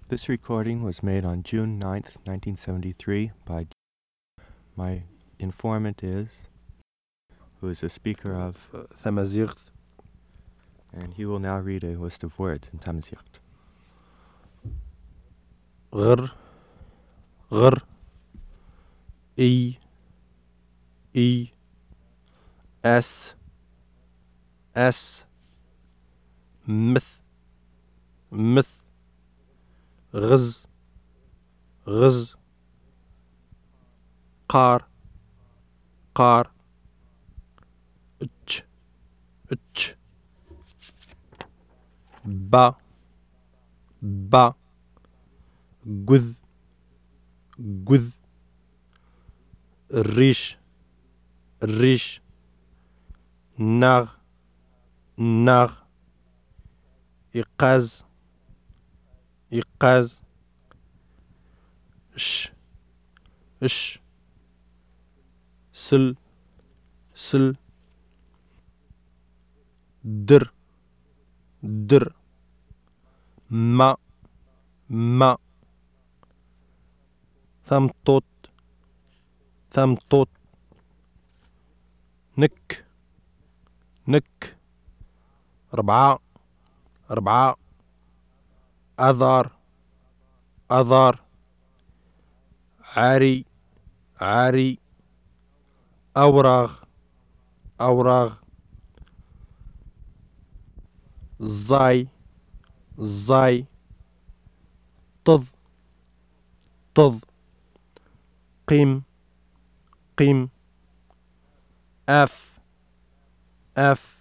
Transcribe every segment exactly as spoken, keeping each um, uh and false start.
This recording was made on June ninth, nineteen seventy-three by my informant is, who is a speaker of Tamazight, and he will now read a list of words in Tamazight. غر غر إي إي أس أس مث مث غز غز قار قار اتش اتش با با جذ جذ الريش الريش ناغ ناغ إيقاز إيقاز ش ش سل سل در در ما ما ثمطوط ثمطوط نك نك ربعة ربعة أذار أذار عاري عاري أوراغ أوراغ زاي زاي طض طض قيم قيم أف أف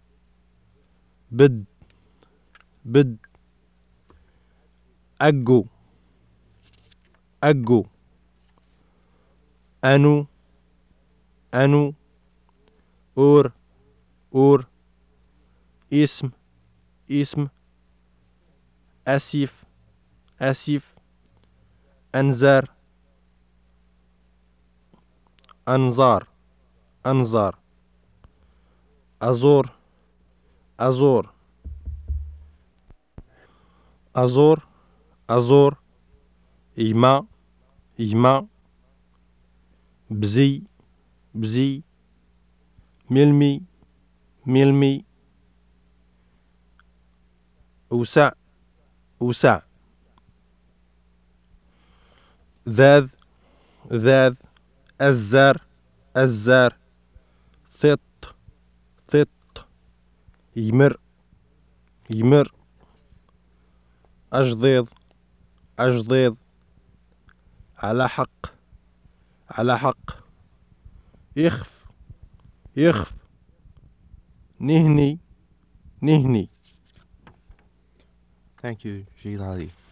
بد بد أجو أجو أنو أنو أور أور اسم اسم أسيف أسيف أنزار أنظار أنظار أزور أزور أزور أزور إيما إيما بزي بزي ملمي ملمي أوسع أوسع ذاذ ذاذ الزار الزار ثط ثط يمر يمر أجضيض أجضيض على حق على حق يخف يخف نهني نهني. Thank you, Jilali.